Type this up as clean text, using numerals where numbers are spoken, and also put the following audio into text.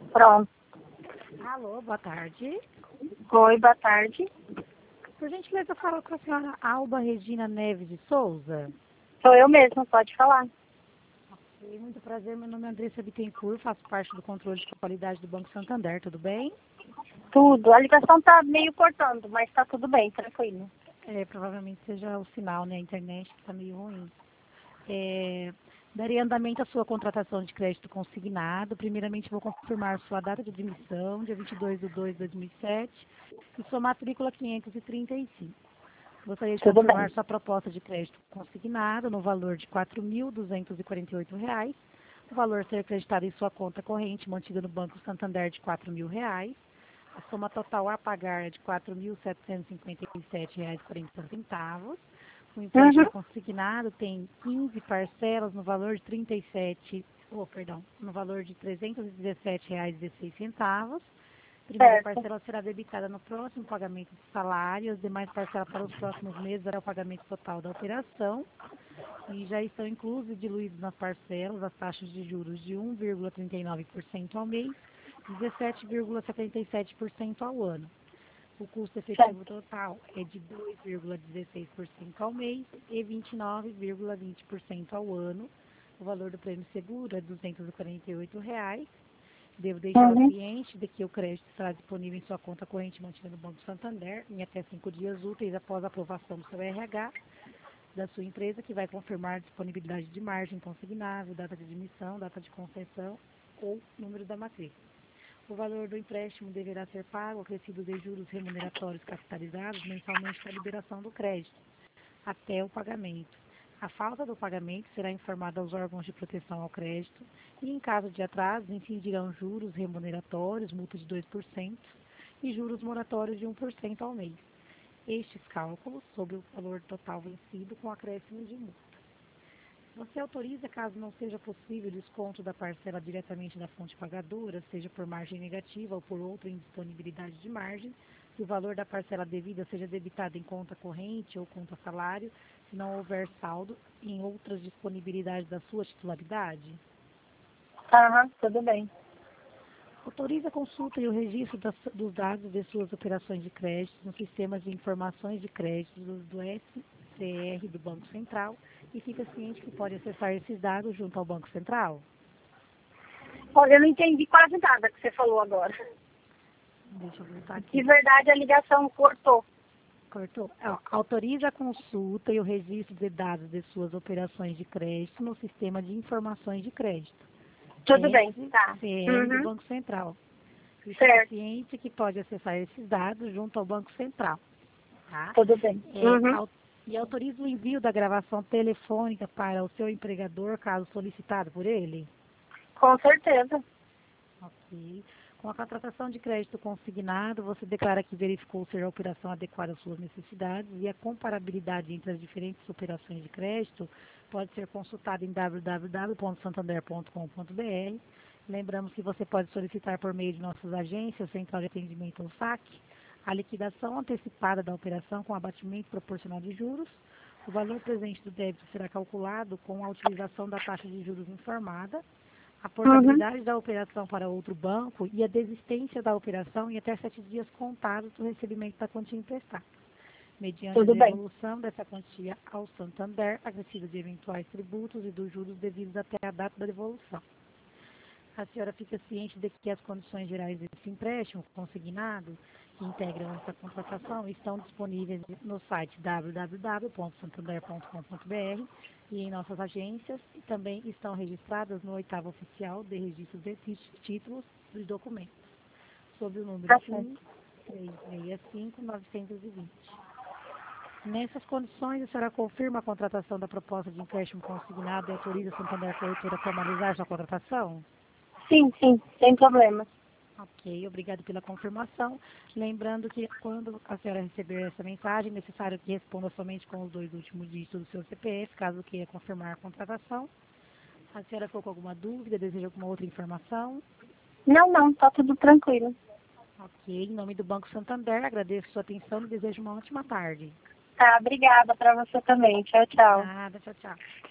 Pronto. Alô, boa tarde. Oi, boa tarde. Por gentileza, eu falo com a senhora Alba Regina Neves de Souza. Sou eu mesma, pode falar. Ok, muito prazer, meu nome é Andressa Bittencourt, faço parte do controle de qualidade do Banco Santander, tudo bem? Tudo. A ligação tá meio cortando, mas tá tudo bem, tranquilo. Provavelmente seja o sinal, né? A internet está meio ruim. Daria andamento à sua contratação de crédito consignado. Primeiramente, vou confirmar sua data de admissão, dia 22/2/2007, e sua matrícula 535. Gostaria de Tudo confirmar bem. sua proposta de crédito consignado no valor de R$ 4.248. O valor a ser acreditado em sua conta corrente, mantida no Banco Santander, de R$ 4.000. A soma total a pagar é de R$ 4.757,40. O empréstimo consignado tem 15 parcelas no valor de no valor de R$ 317,16. Primeira Certo. parcela será debitada no próximo pagamento do salário, as demais parcelas para os próximos meses será o pagamento total da operação. E já estão inclusos e diluídos nas parcelas as taxas de juros de 1,39% ao mês, 17,77% ao ano. O custo efetivo total é de 2,16% ao mês e 29,20% ao ano. O valor do prêmio seguro é R$ 248. Devo deixar o cliente de que o crédito estará disponível em sua conta corrente mantida no Banco Santander em até 5 dias úteis após a aprovação do seu RH da sua empresa, que vai confirmar a disponibilidade de margem consignável, data de admissão, data de concessão ou número da matrícula. O valor do empréstimo deverá ser pago acrescido de juros remuneratórios capitalizados mensalmente para a liberação do crédito, até o pagamento. A falta do pagamento será informada aos órgãos de proteção ao crédito e, em caso de atraso, incidirão juros remuneratórios, multa de 2% e juros moratórios de 1% ao mês. Estes cálculos sobre o valor total vencido com acréscimo de multa. Você autoriza, caso não seja possível, o desconto da parcela diretamente da fonte pagadora, seja por margem negativa ou por outra indisponibilidade de margem, se o valor da parcela devida seja debitado em conta corrente ou conta salário, se não houver saldo em outras disponibilidades da sua titularidade? Tudo bem. Autoriza a consulta e o registro dos dados de suas operações de crédito nos sistemas de informações de crédito do SCR do Banco Central e fica ciente que pode acessar esses dados junto ao Banco Central? Olha, eu não entendi quase nada que você falou agora. Deixa eu voltar aqui. De verdade, a ligação cortou. Cortou? Autoriza a consulta e o registro de dados de suas operações de crédito no sistema de informações de crédito. Tudo bem, tá. SCR do Banco Central. E fica Certo. ciente que pode acessar esses dados junto ao Banco Central. Tá? Tudo bem. E autoriza o envio da gravação telefônica para o seu empregador, caso solicitado por ele? Com certeza. Ok. Com a contratação de crédito consignado, você declara que verificou ser a operação adequada às suas necessidades e a comparabilidade entre as diferentes operações de crédito pode ser consultada em www.santander.com.br. Lembramos que você pode solicitar por meio de nossas agências, Central de Atendimento ou SAC, a liquidação antecipada da operação com abatimento proporcional de juros. O valor presente do débito será calculado com a utilização da taxa de juros informada, a portabilidade da operação para outro banco e a desistência da operação em até 7 dias contados do recebimento da quantia emprestada, mediante a devolução dessa quantia ao Santander, acrescida de eventuais tributos e dos juros devidos até a data da devolução. A senhora fica ciente de que as condições gerais desse empréstimo consignado, que integram essa contratação, estão disponíveis no site www.santander.com.br e em nossas agências, e também estão registradas no 8º Oficial de Registros de Títulos dos Documentos, sob o número 1365920. Nessas condições, a senhora confirma a contratação da proposta de empréstimo consignado e autoriza a Santander Corretora a formalizar sua contratação? Sim, sem problema. Ok, obrigado pela confirmação. Lembrando que quando a senhora receber essa mensagem, é necessário que responda somente com os 2 últimos dígitos do seu CPF, caso queira confirmar a contratação. A senhora ficou com alguma dúvida, deseja alguma outra informação? Não, tá tudo tranquilo. Ok, em nome do Banco Santander, agradeço sua atenção e desejo uma ótima tarde. Tá, obrigada para você também. Tchau, tchau. Nada, tchau, tchau.